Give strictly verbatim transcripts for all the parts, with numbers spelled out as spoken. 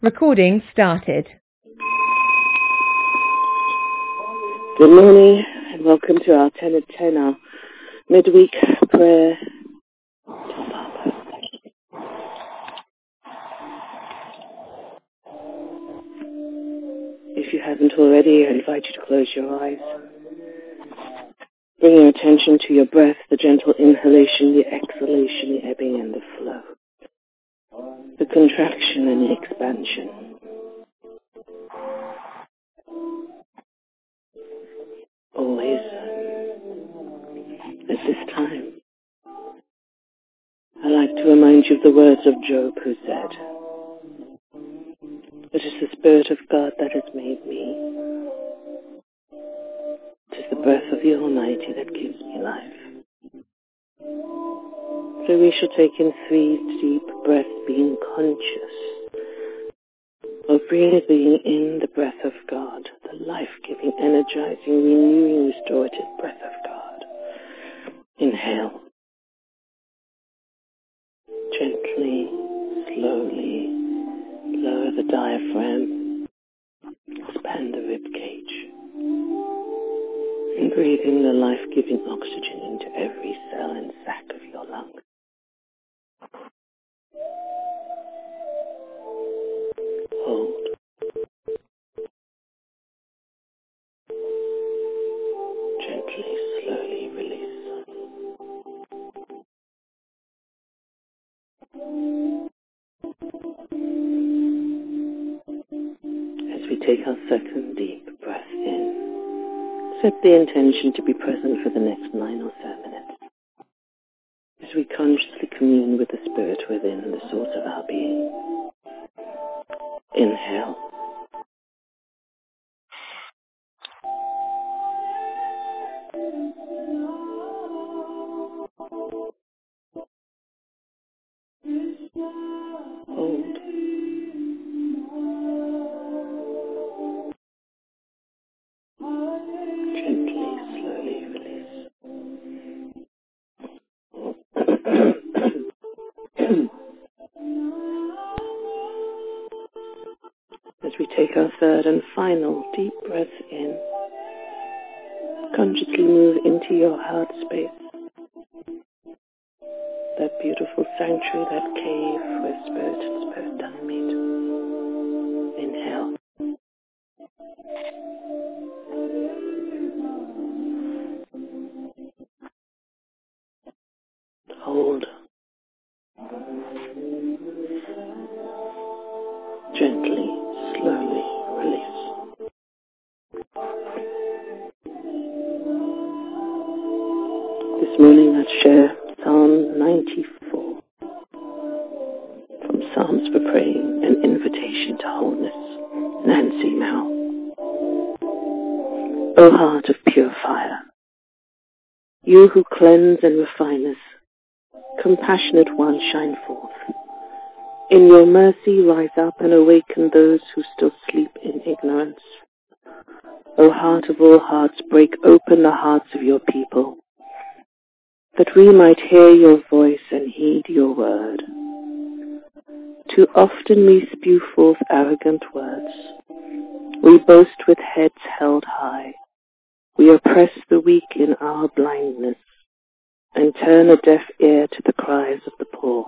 Recording started. Good morning and welcome to our ten at ten, our midweek prayer top-up. If you haven't already, I invite you to close your eyes. Bring your attention to your breath, the gentle inhalation, the exhalation, the ebbing and the flow, the contraction and the expansion. Always, at this time, I like to remind you of the words of Job, who said, "It is the Spirit of God that has made me. It is the breath of the Almighty that gives me life." So we shall take in three deep breaths, being conscious of breathing in the breath of God, the life-giving, energizing, renewing, restorative breath of God. Inhale. Gently, slowly, lower the diaphragm, expand the rib cage, and breathe in the life-giving oxygen into every cell and sac of your lungs. Hold. Gently, slowly release. As we take our second deep breath in, set the intention to be present for the next nine or so minutes as we consciously commune with the Spirit within, the source of our being. Inhale. Hold. Gently, slowly release. As we take our third and final deep breath in, consciously move into your heart space, that beautiful sanctuary, that cave where spirit and spirit does meet. Inhale. Hold. Gently, slowly release. This morning let's share Psalm ninety-four. From Psalms for Praying, an Invitation to Wholeness. Nancy Mao. O heart of pure fire, you who cleanse and refine us, compassionate one, shine forth. In your mercy rise up and awaken those who still sleep in ignorance. O heart of all hearts, break open the hearts of your people, that we might hear your voice and heed your word. Too often we spew forth arrogant words. We boast with heads held high. We oppress the weak in our blindness and turn a deaf ear to the cries of the poor.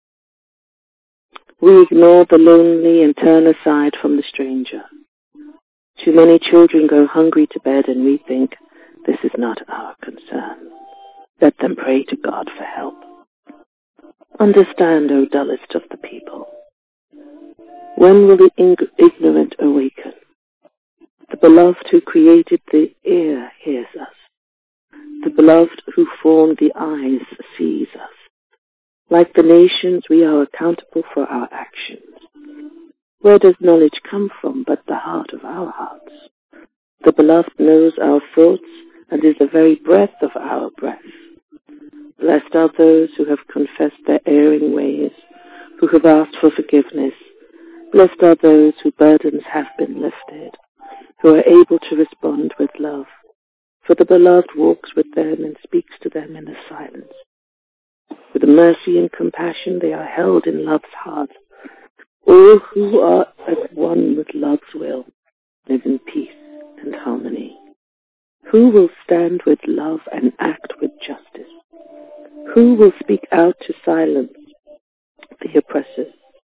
We ignore the lonely and turn aside from the stranger. Too many children go hungry to bed and we think, this is not our concern. Let them pray to God for help. Understand, O dullest of the people. When will the ignorant awaken? The beloved who created the ear hears us. The beloved who formed the eyes sees us. Like the nations, we are accountable for our actions. Where does knowledge come from but the heart of our hearts? The beloved knows our thoughts and is the very breath of our breath. Blessed are those who have confessed their erring ways, who have asked for forgiveness. Blessed are those whose burdens have been lifted, who are able to respond with love. For the beloved walks with them and speaks to them in the silence. With mercy and compassion they are held in love's heart. All who are at one with love's will live in peace and harmony. Who will stand with love and act with justice? Who will speak out to silence the oppressors?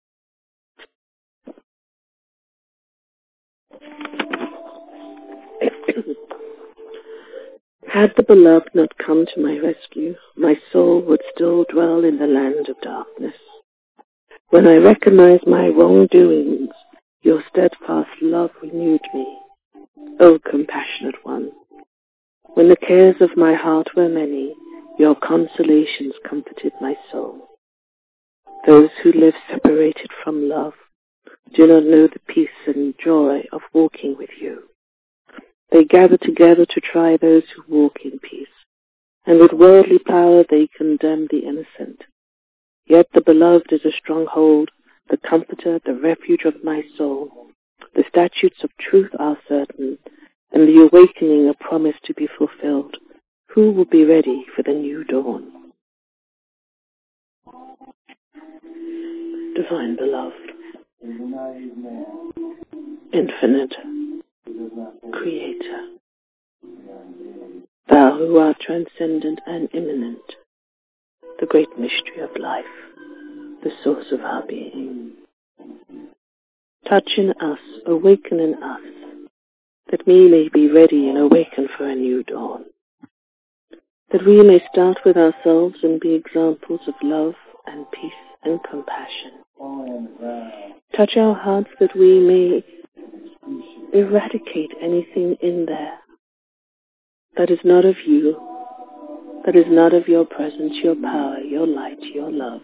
Had the beloved not come to my rescue, my soul would still dwell in the land of darkness. When I recognized my wrongdoings, your steadfast love renewed me. O compassionate one, when the cares of my heart were many, your consolations comforted my soul. Those who live separated from love do not know the peace and joy of walking with you. They gather together to try those who walk in peace, and with worldly power they condemn the innocent. Yet the beloved is a stronghold, the comforter, the refuge of my soul. The statutes of truth are certain, and the awakening a promise to be fulfilled. Who will be ready for the new dawn? Divine Beloved, Infinite Creator, Thou who art transcendent and immanent, the great mystery of life, the source of our being. Touch in us, awaken in us, that we may be ready and awaken for a new dawn. That we may start with ourselves and be examples of love and peace and compassion. Touch our hearts that we may eradicate anything in there that is not of you, that is not of your presence, your power, your light, your love.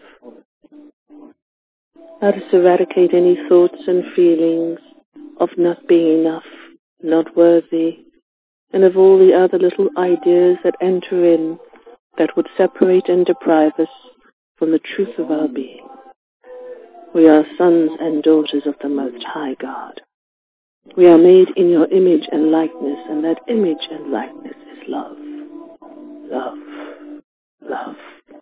Let us eradicate any thoughts and feelings of not being enough, not worthy, and of all the other little ideas that enter in that would separate and deprive us from the truth of our being. We are sons and daughters of the Most High God. We are made in your image and likeness, and that image and likeness is love. Love. Love.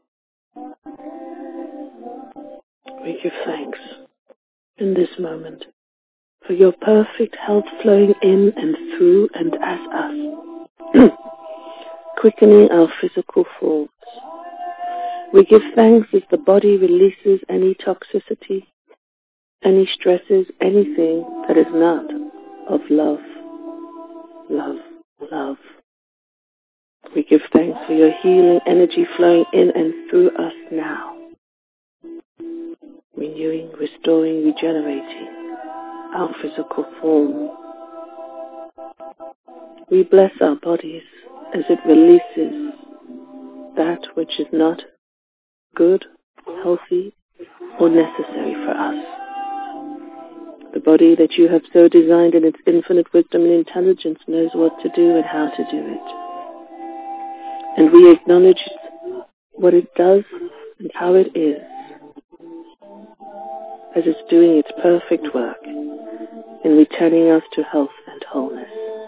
We give thanks in this moment for your perfect health flowing in and through and as us, quickening our physical forms. We give thanks as the body releases any toxicity, any stresses, anything that is not of love, love, love. We give thanks for your healing energy flowing in and through us now, renewing, restoring, regenerating our physical form. We bless our bodies as it releases that which is not good, healthy, or necessary for us. The body that you have so designed in its infinite wisdom and intelligence knows what to do and how to do it. And we acknowledge what it does and how it is, as it's doing its perfect work in returning us to health and wholeness.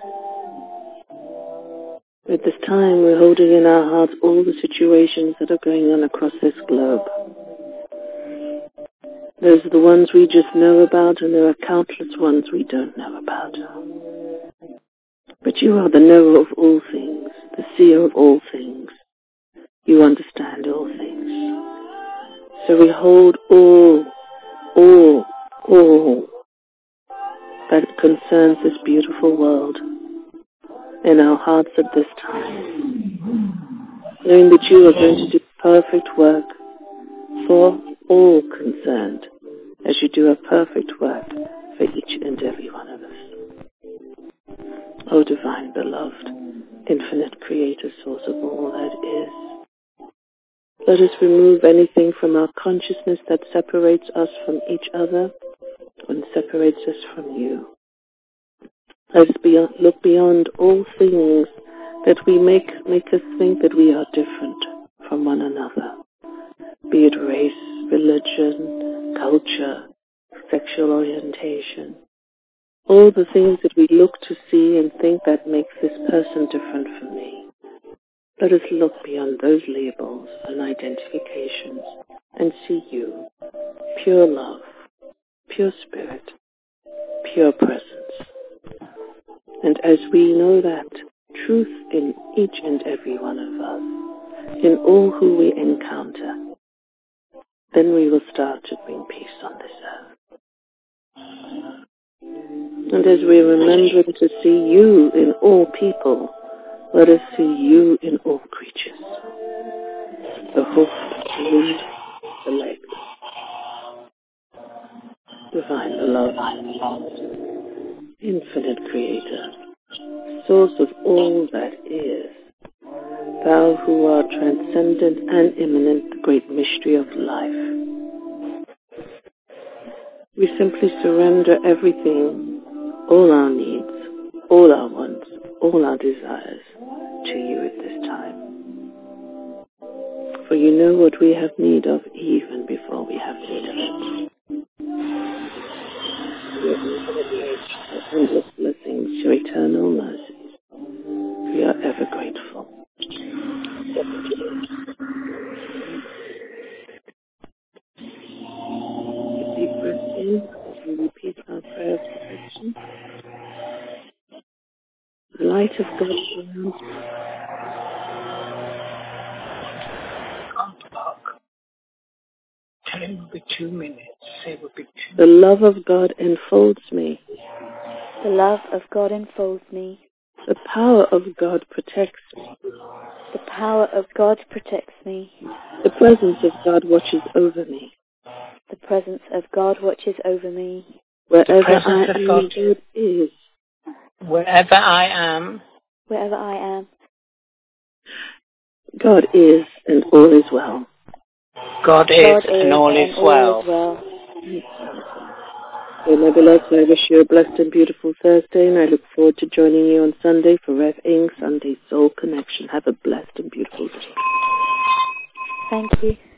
At this time, we're holding in our hearts all the situations that are going on across this globe. Those are the ones we just know about, and there are countless ones we don't know about. But you are the knower of all things, the seer of all things. You understand all things. So we hold all, all, all that concerns this beautiful world in our hearts at this time, knowing that you are going to do perfect work for all concerned, as you do a perfect work for each and every one of us. O divine beloved, infinite creator, source of all that is, let us remove anything from our consciousness that separates us from each other and separates us from you. Let us be, look beyond all things that we make, make us think that we are different from one another, be it race, religion, culture, sexual orientation, all the things that we look to see and think that makes this person different from me. Let us look beyond those labels and identifications and see you, pure love, pure spirit, pure presence. And as we know that truth in each and every one of us, in all who we encounter, then we will start to bring peace on this earth. And as we remember to see you in all people, let us see you in all creatures. The hope, the wind, the legs, divine love, infinite creator, source of all that is, thou who art transcendent and immanent, the great mystery of life. We simply surrender everything, all our needs, all our wants, all our desires to you at this time. For you know what we have need of even before we have need of it. Your infinite grace, your endless blessings, your eternal mercies. We are ever grateful. Deep breath in as we repeat our prayer of protection. The light of God surrounds me. Tell him it will be two minutes. Say it will be two. The love of God enfolds me. The love of God enfolds me. The power of God protects me. The power of God protects me. The presence of God watches over me. The presence of God watches over me. Wherever I am, God is. Wherever I am. Wherever I am. God is, and all is well. God is, God and is all is and well. All is well. So, my beloved, I wish you a blessed and beautiful Thursday, and I look forward to joining you on Sunday for Rev Ing Sunday Soul Connection. Have a blessed and beautiful day. Thank you.